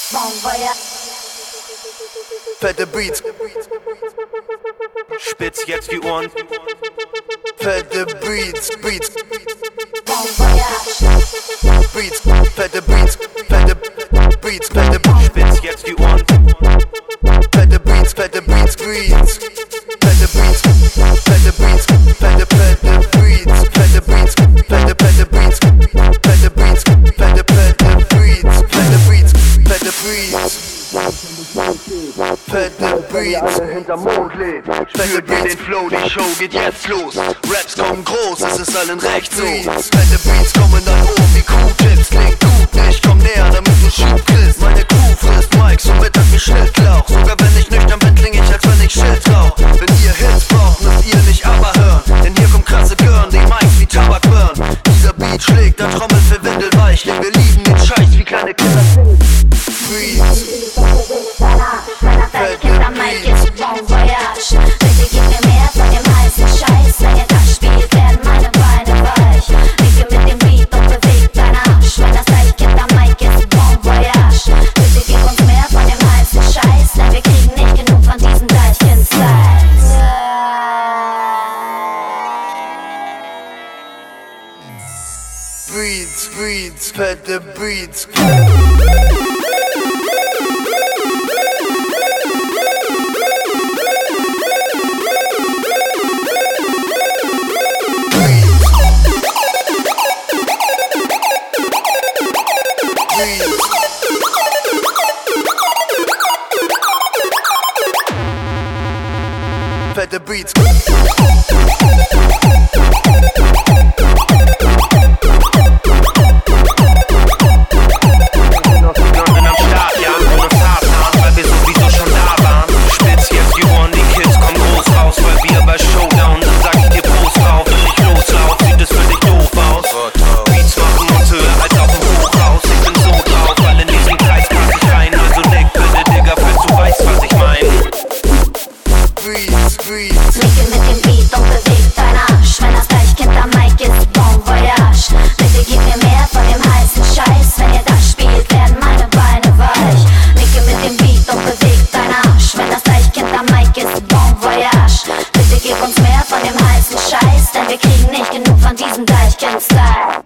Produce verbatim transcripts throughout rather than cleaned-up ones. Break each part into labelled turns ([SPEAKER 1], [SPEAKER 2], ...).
[SPEAKER 1] Fette Beats,
[SPEAKER 2] Spitz jetzt die Ohren.
[SPEAKER 1] fette Beats, Beats, Beats, fette Beats, fette Beats, fette Beats,
[SPEAKER 2] Spitz jetzt die Ohren.
[SPEAKER 1] fette Beats, fette Beats, Beats, fette Beats, fette Beats, fette fette Beats, fette Beats, fette fette Beats, fette Beats, fette fette Beats, fette Beats, fette Beats, fette Beats,
[SPEAKER 3] hinterm Mond lebt. Spürt ihr den Flow, die Show geht jetzt los. Raps kommen groß, es ist allen recht so.
[SPEAKER 1] fette Beats kommen dann hoch wie Q-Tips, klingt gut nicht, komm näher, damit du Schub kriegst. Meine Crew frisst Mike, so Mittag wie Schnittlauch. Sogar wenn ich nüchtern bin, kling ich, als wenn ich Shit rauch. Wenn ihr Hits braucht, müsst ihr nicht aber hören, denn hier kommt krasse Girn, die Mikes wie Tabak burn. Dieser Beat schlägt, dann Trommel für Windelweich, denn wir lieben den Scheiß wie kleine Kinder. Beats, fette Beats,
[SPEAKER 4] Bitte gib mir mehr von dem heißen Scheiß. Wenn ihr das spielt, werden meine Beine weich. Nicke mit dem Beat und bewegt deinen Arsch. Wenn das Deichkind am Mic ist, Bon Voyage. Bitte gib uns mehr von dem heißen Scheiß, denn wir kriegen nicht genug von diesen Deichkind-Styles.
[SPEAKER 1] Beats, Beats, fette Beats. Fette Beats.
[SPEAKER 4] Nicke mit dem Beat und bewegt deinen Arsch. Wenn das Deichkind am Mic ist, Bon Voyage. Bitte gib mir mehr von dem heißen Scheiß. Wenn ihr das spielt, werden meine Beine weich. Nicke mit dem Beat und bewegt deinen Arsch. Wenn das Deichkind am Mic ist, Bon Voyage. Bitte gib uns mehr von dem heißen Scheiß, denn wir kriegen nicht genug von diesem Deichkind-Style.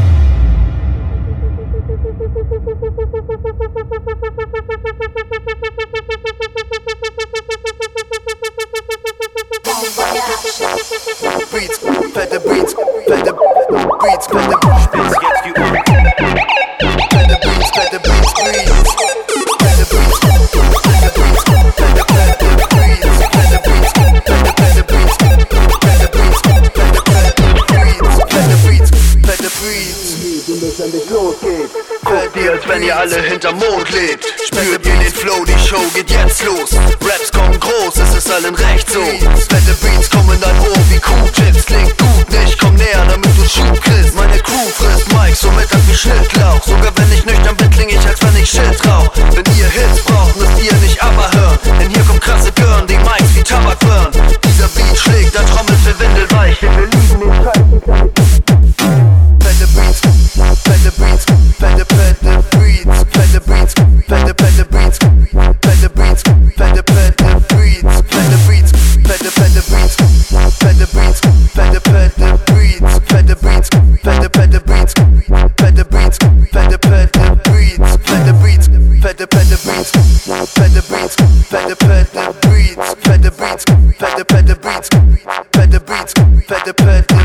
[SPEAKER 1] Beats, fette Beats, fette Beats, fette
[SPEAKER 2] Spitz jetzt die Ohren.
[SPEAKER 1] fette Beats, fette Beats, Beats, fette Beats, fette Beats, fette fette Beats, fette Beats, fette fette Beats, fette Beats, fette fette Beats, fette Beats, fette Beats.
[SPEAKER 3] Und es endlich losgeht.
[SPEAKER 1] Fette
[SPEAKER 3] Ihr, als wenn ihr alle
[SPEAKER 1] Beats.
[SPEAKER 3] hinterm Mond lebt. Spürt ihr den Flow, die Show geht jetzt los. Raps kommen groß, es ist allen recht so.
[SPEAKER 1] Fette Beats kommen dann hoch wie Q-Tips, klingt gut nicht, komm näher, damit du Schub kriegst. Meine Crew frisst Mike, so Mittag wie Schnittlauch. Sogar wenn ich nüchtern bin, kling ich, als wenn ich Shit rauch. Wenn ihr Hits braucht, müsst ihr nicht aber hören, denn hier kommt krasse Girn, die Mikes wie Tabak burn. Dieser Beat schlägt, dann Trommel für Windelweich, denn wir lieben den Scheiß wie kleine Kinder. Fette Beats, fette Beats, fette fette Beats, fette Beats, fette fette Beats, fette Beats, fette fette Beats, fette Beats, fette fette Beats, fette Beats, fette fette Beats, fette Beats, fette fette Beats, fette Beats, fette fette Beats, fette Beats, fette fette Beats, fette Beats, fette fette Beats, fette Beats, fette fette Beats, fette Beats, fette fette